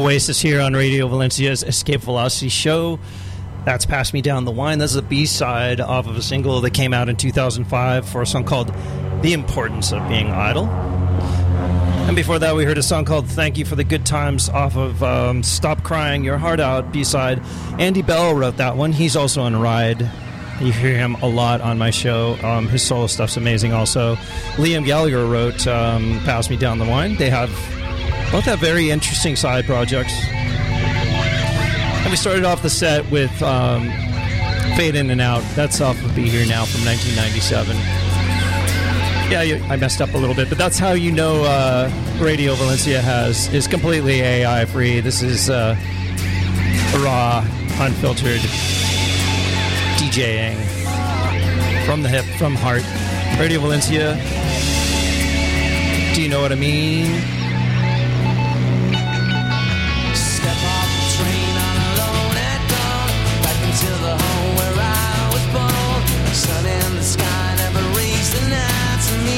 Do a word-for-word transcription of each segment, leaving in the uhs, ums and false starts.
Oasis here on Radio Valencia's Escape Velocity show. That's Pass Me Down the Wine. That's the B-side off of a single that came out in two thousand five for a song called The Importance of Being Idle. And before that, we heard a song called Thank You for the Good Times off of um, Stop Crying Your Heart Out, B-side. Andy Bell wrote that one. He's also on Ride. You hear him a lot on my show. Um, his solo stuff's amazing also. Liam Gallagher wrote um, Pass Me Down the Wine. They have both have very interesting side projects. And we started off the set with um, Fade In and Out. That's off of Be Here Now from nineteen ninety-seven. Yeah, you, I messed up a little bit, but that's how you know uh, Radio Valencia has is completely A I free. This is uh, raw, unfiltered DJing from the hip, from heart. Radio Valencia. Do you know what I mean? Step off the train on a lone at dawn, back into the home where I was born. Sun in the sky never raised the night to me.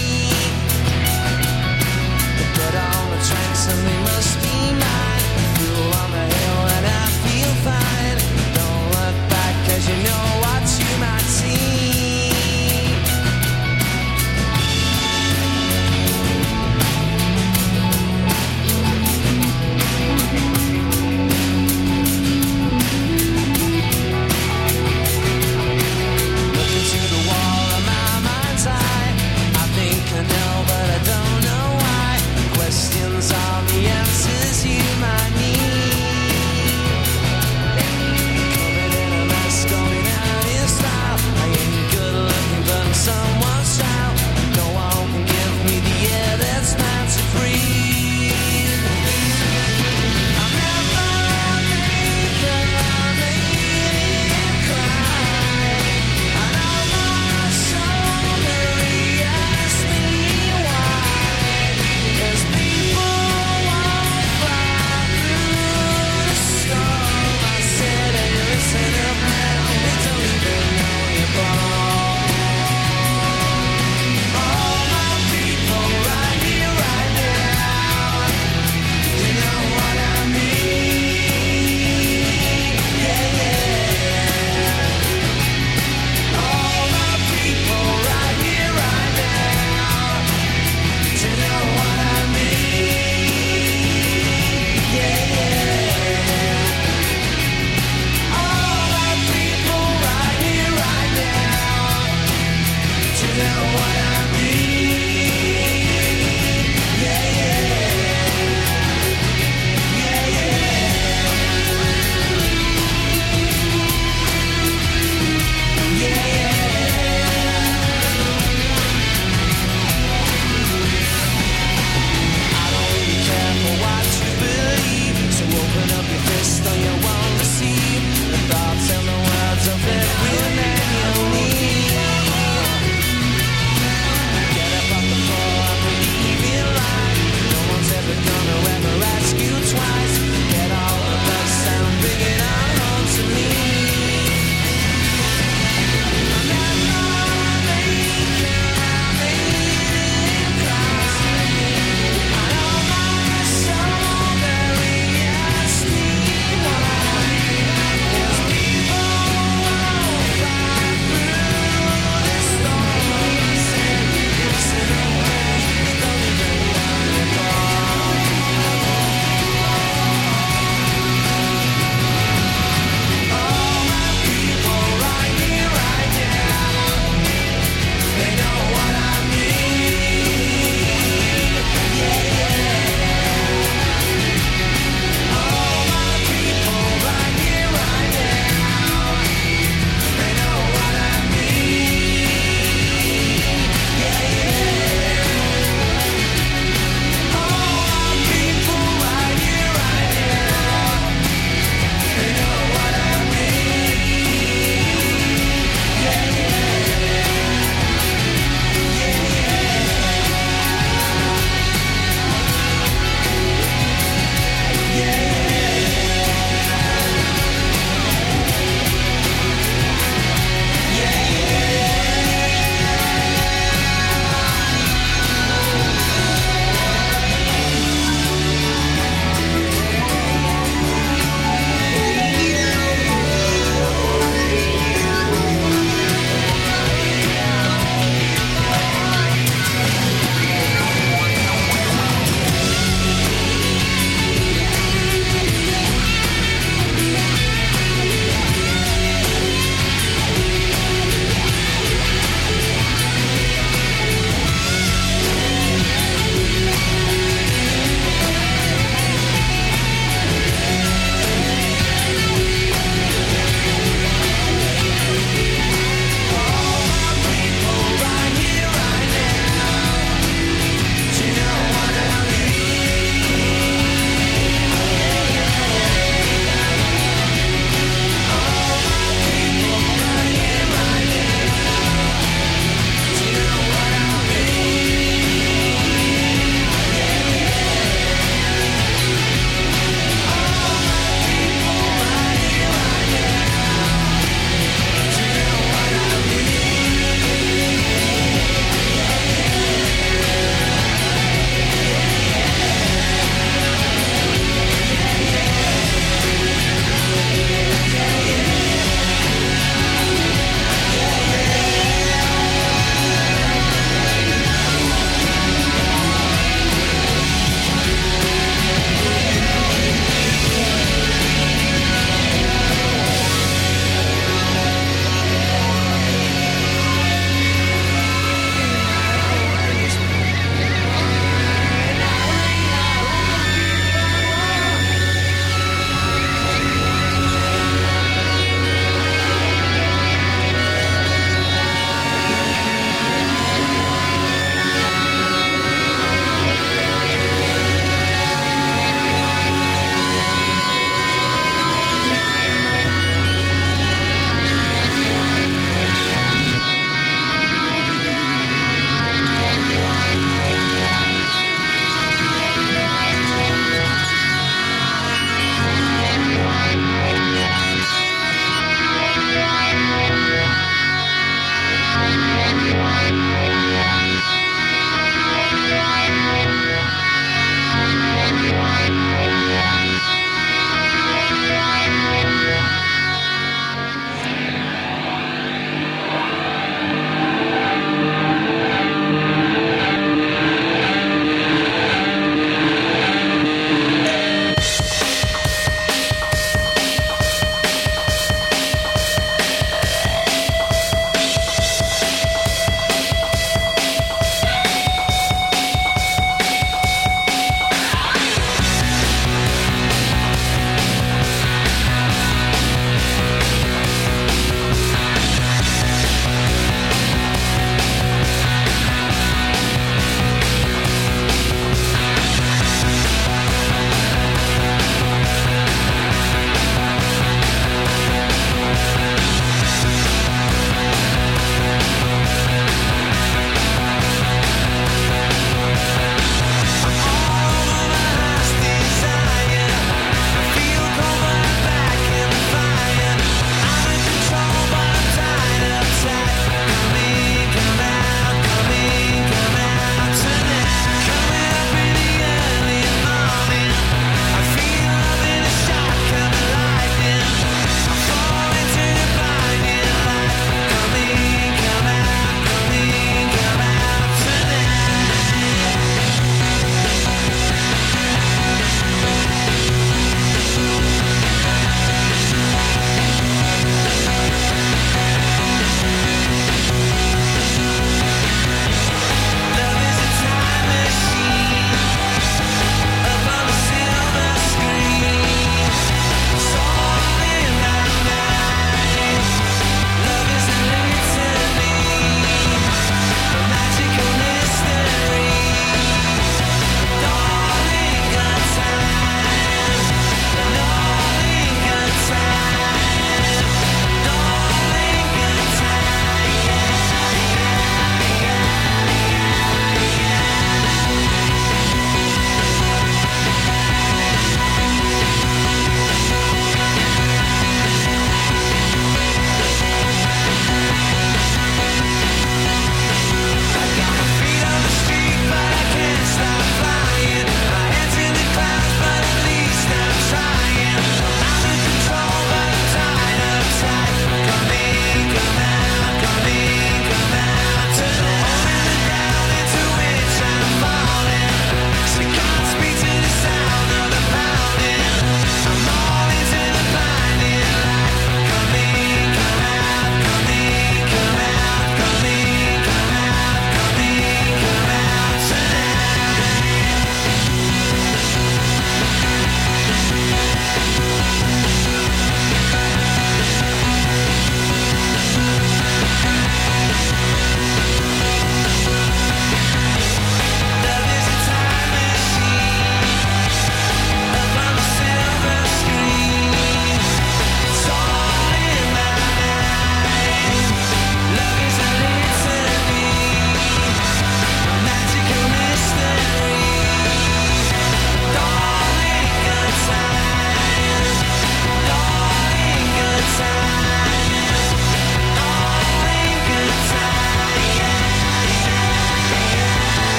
The blood on the tracks and they must be mine. Fuel on the hill and I feel fine. Don't look back 'cause you know what you might see. Questions are the answers you might need. Covered in a mess, going out in style. I ain't good looking, but I'm somewhat style. No one can give me the air that's meant to breathe. I'm never naked, I'm made to cry. I know my shoulder asked me why. There's people won't fly through the storm. I said, hey, listen up now, they don't even know you're born. All my people right here, right now, you know what I mean? Yeah, yeah. All my people right here, right now, you know what I mean? Yeah, yeah. All my people right here, right now, you know what I mean? Yeah, yeah. Yeah, yeah. Yeah, yeah. I don't really care for what you believe, so open up your fist or you won't receive the thoughts and the words of every man you need.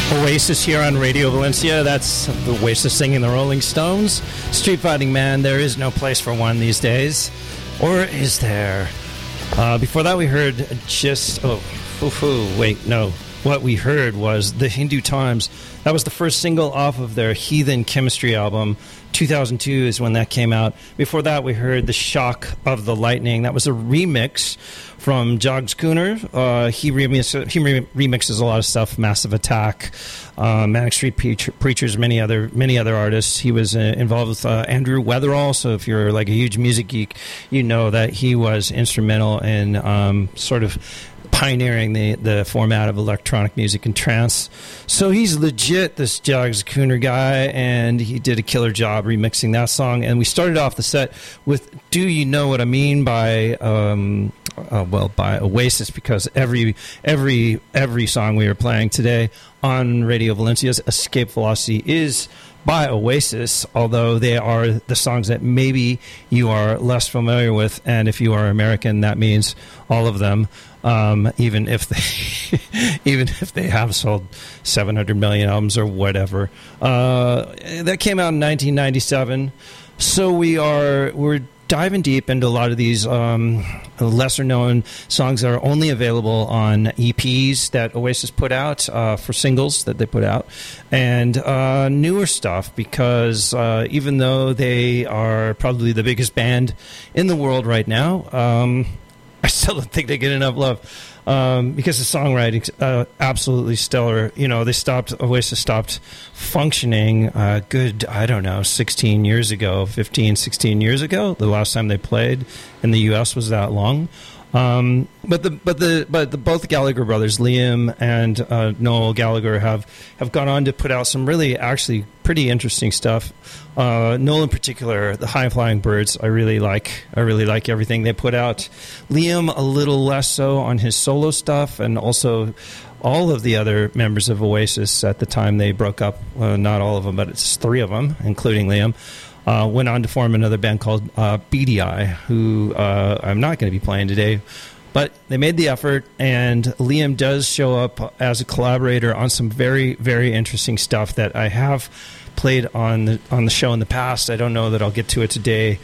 Oasis here on Radio Valencia. That's the Oasis singing the Rolling Stones. Street Fighting Man, there is no place for one these days. Or is there? Uh, before that we heard just... Oh, oof, oof, wait, no. What we heard was The Hindu Times. That was the first single off of their Heathen Chemistry album. two thousand two is when that came out. Before that, we heard The Shock of the Lightning. That was a remix from Jogs Cooner. Uh, he, remix, he re- remixes a lot of stuff. Massive Attack, uh, Manic Street Preacher, Preachers, many other many other artists. He was uh, involved with uh, Andrew Weatherall. So if you're like a huge music geek, you know that he was instrumental in um, sort of pioneering the, the format of electronic music and trance. So he's legit, this Jogs Cooner guy, and he did a killer job remixing that song. And we started off the set with Do You Know What I Mean by um, uh, well, by Oasis, because every every every song we are playing today on Radio Valencia's Escape Velocity is by Oasis, although they are the songs that maybe you are less familiar with, and if you are American, that means all of them. Um, even if they, even if they have sold seven hundred million albums or whatever, uh, that came out in nineteen ninety-seven. So we are we're diving deep into a lot of these um, lesser known songs that are only available on E Ps that Oasis put out uh, for singles that they put out, and uh, newer stuff, because uh, even though they are probably the biggest band in the world right now, um, I still don't think they get enough love, um, because the songwriting's uh, absolutely stellar. You know, they stopped, Oasis stopped functioning uh, good, I don't know, sixteen years ago, fifteen, sixteen years ago. The last time they played in the U S was that long. Um, but the but the but the both Gallagher brothers, Liam and uh, Noel Gallagher, have have gone on to put out some really actually pretty interesting stuff. Uh, Noel in particular, the High Flying Birds, I really like. I really like everything they put out. Liam a little less so on his solo stuff, and also all of the other members of Oasis at the time they broke up. Uh, not all of them, but it's three of them, including Liam. Uh, went on to form another band called uh, Beady Eye, who uh, I'm not going to be playing today. But they made the effort, and Liam does show up as a collaborator on some very, very interesting stuff that I have played on the, on the show in the past. I don't know that I'll get to it today.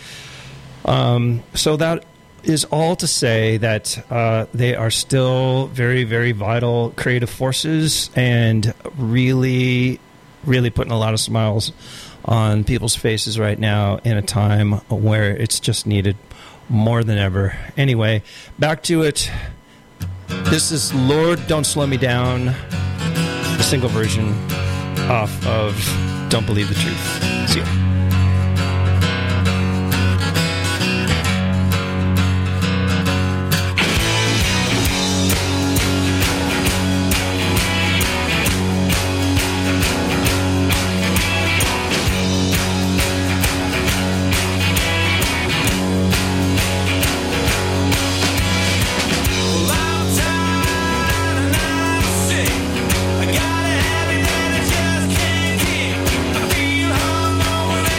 Um, so that is all to say that uh, they are still very, very vital creative forces, and really, really putting a lot of smiles on people's faces right now in a time where it's just needed more than ever. Anyway, back to it. This is Lord Don't Slow Me Down, the single version off of Don't Believe the Truth. See ya. I got a habit that I just can't keep. I feel hungover.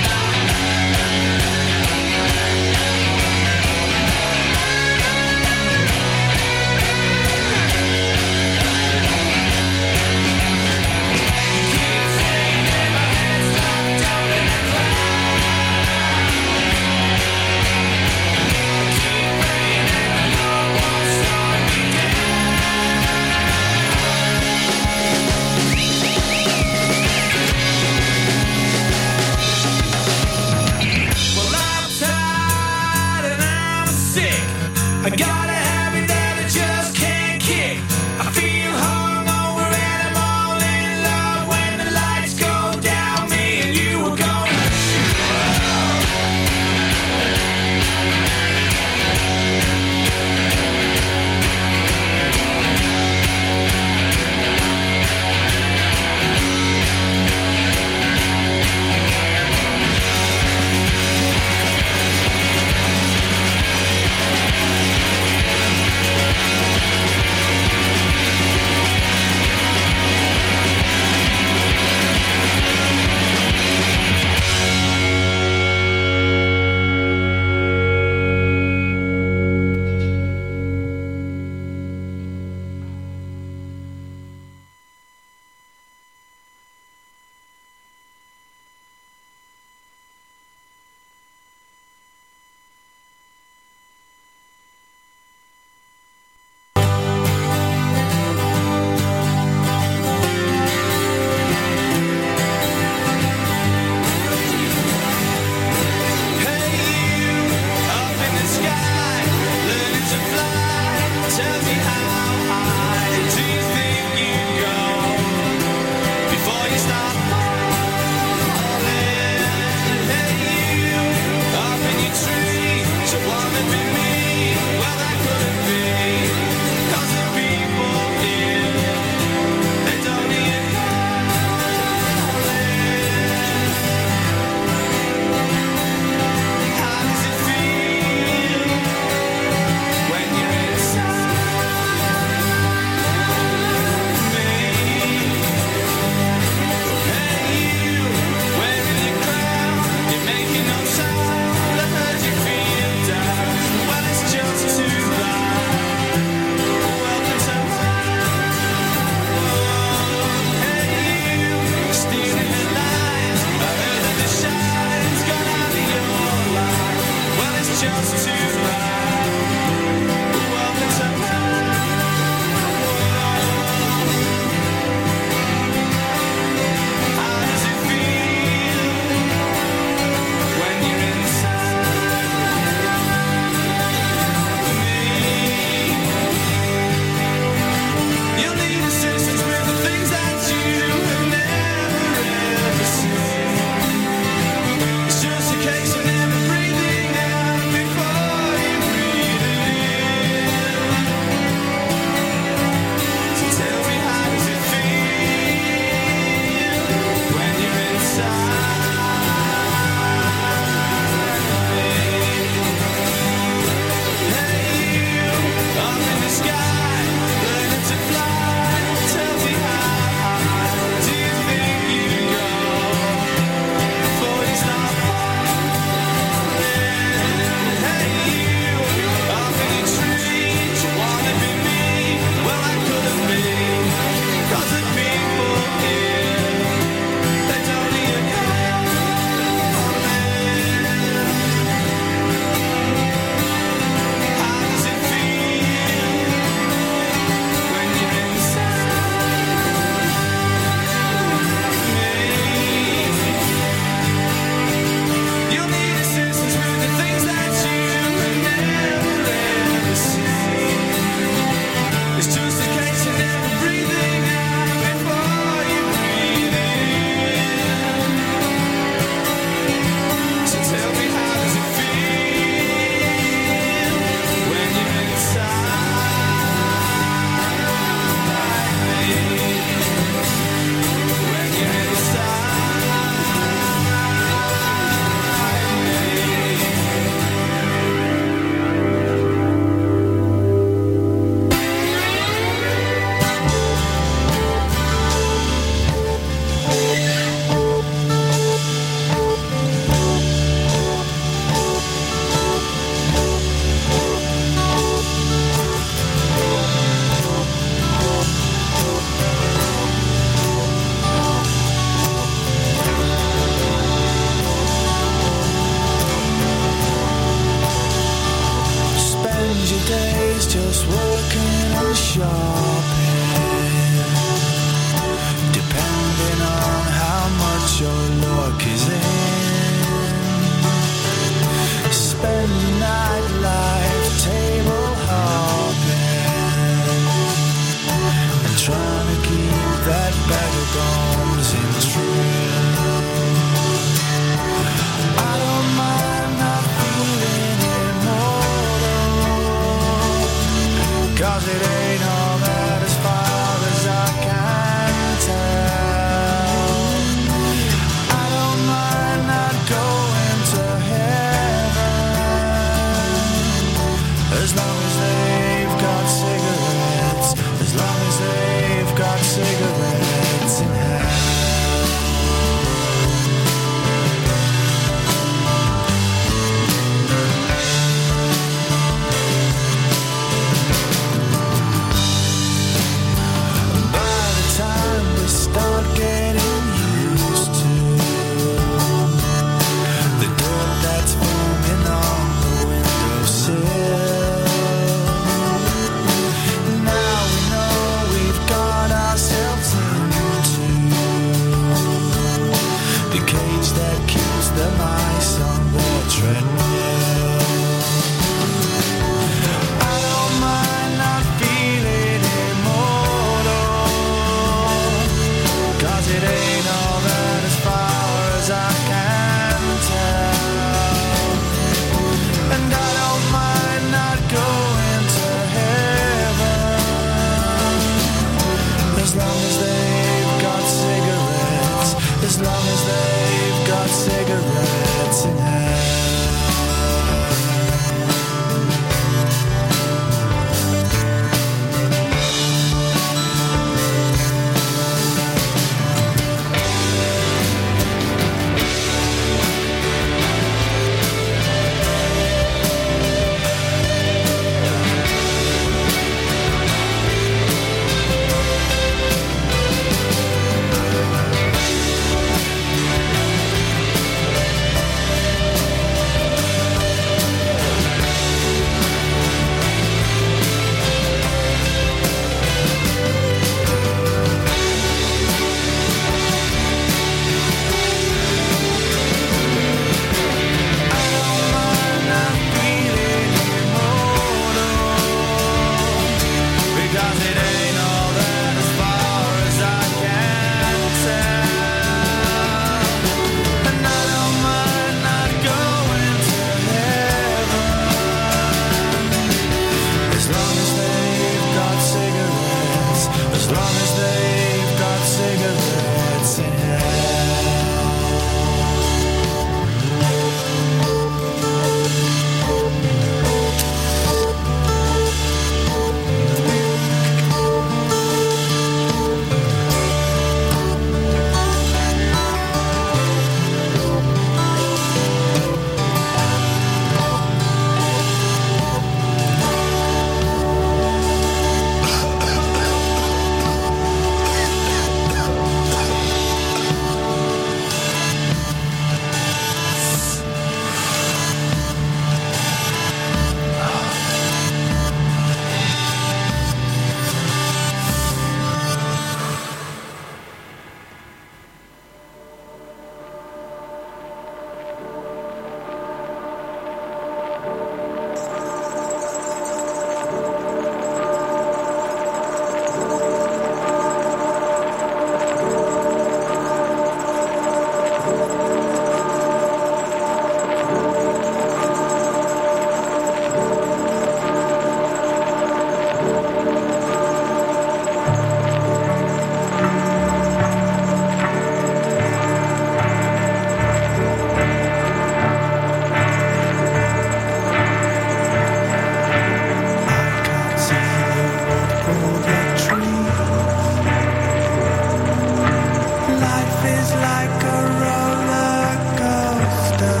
is like a roller coaster.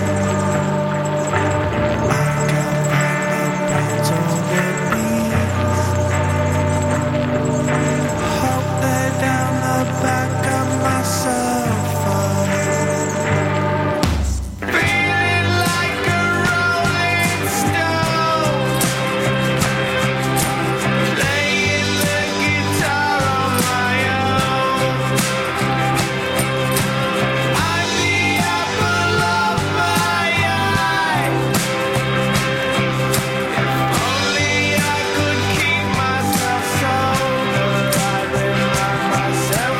I can find the birds or the bees. Hope they're down the back of my sofa. Feeling like a rolling stone. Laying the guitar on my own. I'm the apple of my eye. Only I could keep myself sober. I've been like myself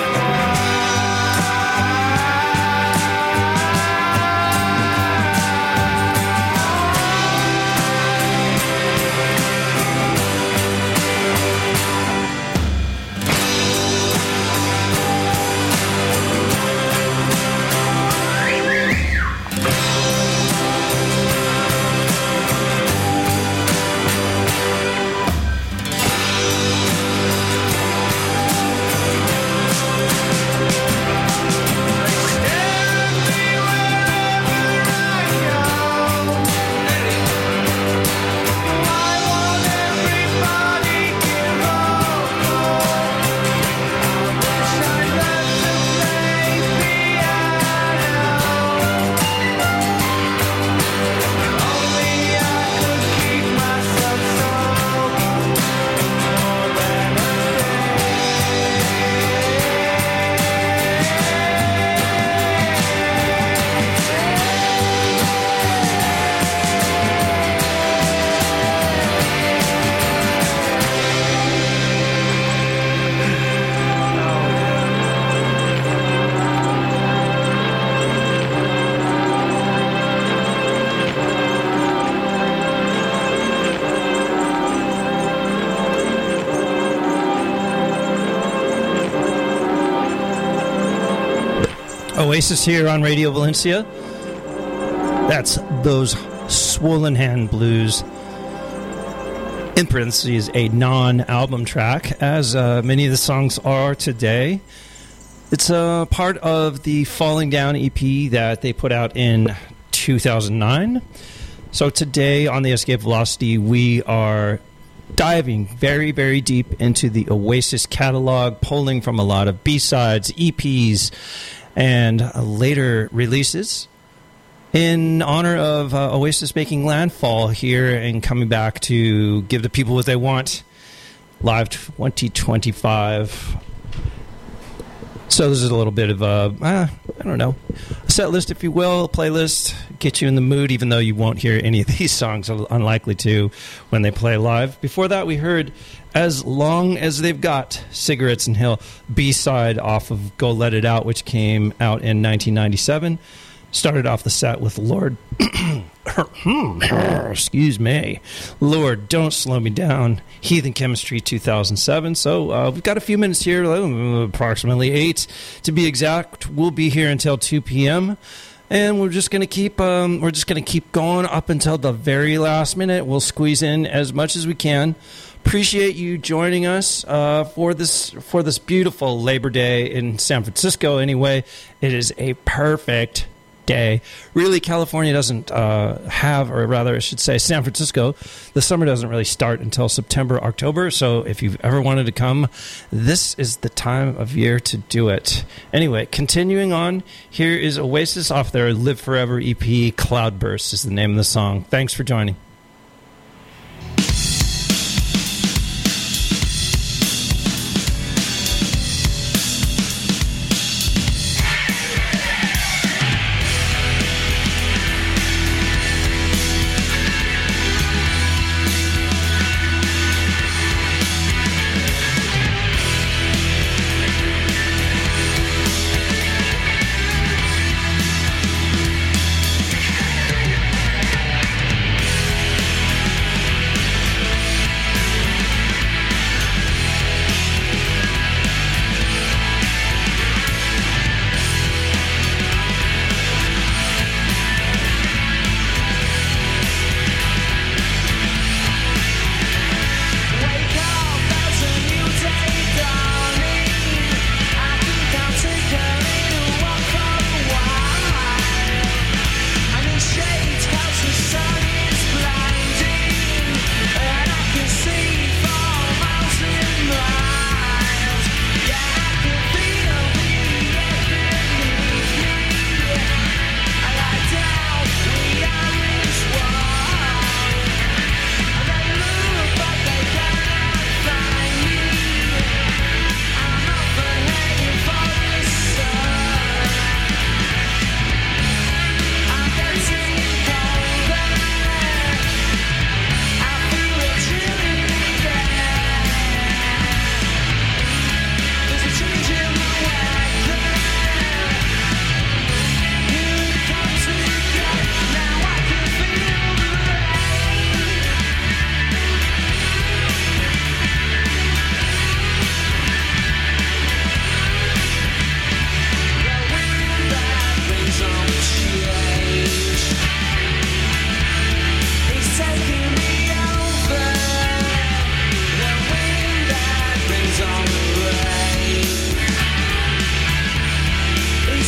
Oasis here on Radio Valencia. That's Those Swollen Hand Blues. In parentheses, a non-album track, as uh, many of the songs are today. It's a part of the Falling Down E P that they put out in two thousand nine. So today on the Escape Velocity, we are diving very, very deep into the Oasis catalog, pulling from a lot of B-sides, E Ps, and uh, later releases in honor of uh, Oasis making landfall here and coming back to give the people what they want. Live twenty twenty-five. So this is a little bit of a, uh, I don't know, a set list, if you will, a playlist, get you in the mood, even though you won't hear any of these songs, unlikely to, when they play live. Before that, we heard As Long As They've Got, Cigarettes and Hill, B-side off of Go Let It Out, which came out in nineteen ninety-seven. Started off the set with Lord, excuse me, Lord, Don't Slow Me Down, Heathen Chemistry two thousand seven. So uh, we've got a few minutes here, approximately eight to be exact. We'll be here until two p.m. and we're just gonna keep um, we're just gonna keep going up until the very last minute. We'll squeeze in as much as we can. Appreciate you joining us uh, for this for this beautiful Labor Day in San Francisco. Anyway, it is a perfect day. Really, California doesn't uh, have, or rather I should say San Francisco, the summer doesn't really start until September, October. So if you've ever wanted to come, this is the time of year to do it. Anyway, continuing on, here is Oasis off their Live Forever E P. Cloudburst is the name of the song. Thanks for joining. I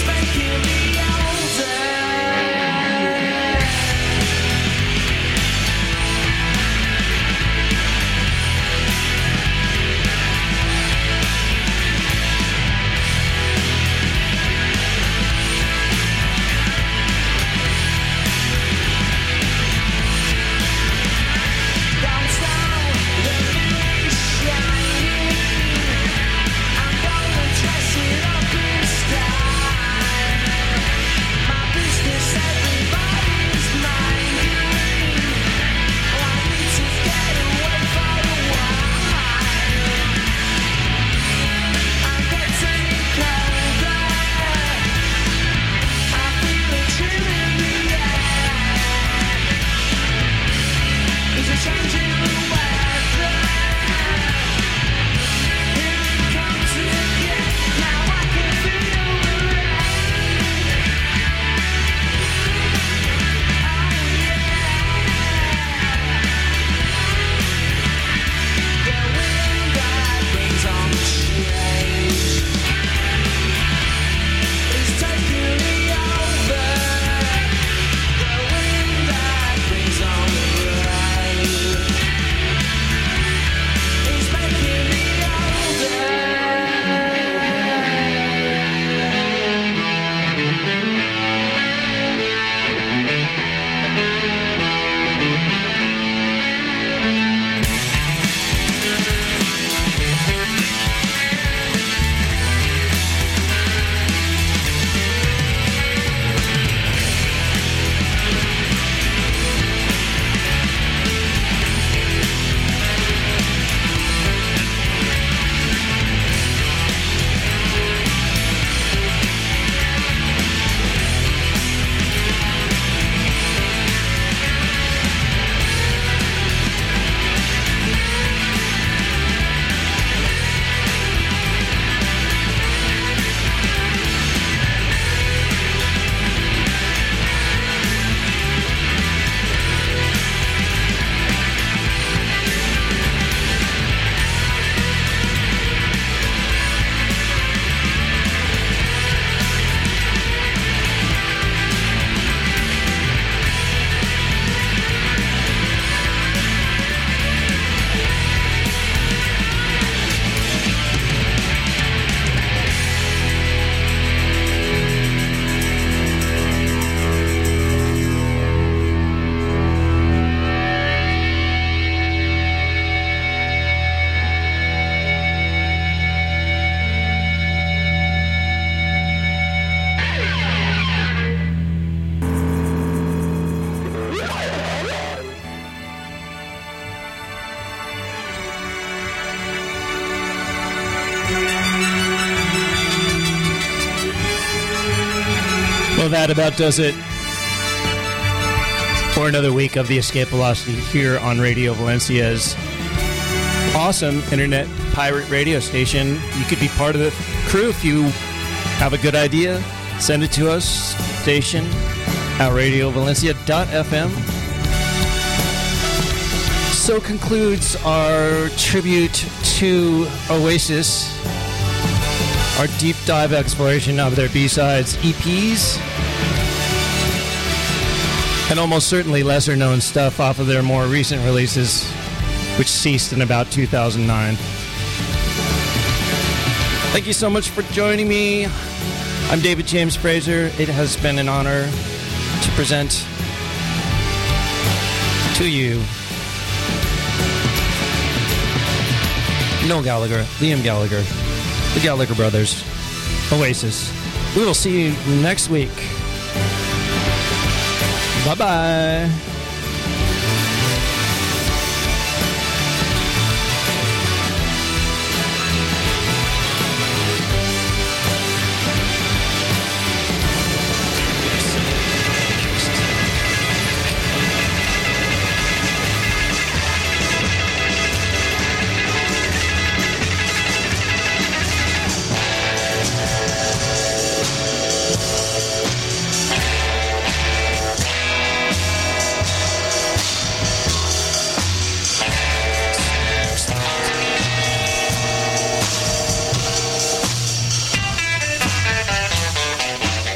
Well, that about does it for another week of the Escape Velocity here on Radio Valencia's awesome internet pirate radio station. You could be part of the crew if you have a good idea. Send it to us, station at radio valencia dot f m. So concludes our tribute to Oasis, our deep dive exploration of their B-sides, E Ps, and almost certainly lesser known stuff off of their more recent releases, which ceased in about two thousand nine. Thank you so much for joining me. I'm David James Fraser. It has been an honor to present to you Noel Gallagher, Liam Gallagher, the Gallagher brothers, Oasis. We will see you next week. Bye-bye.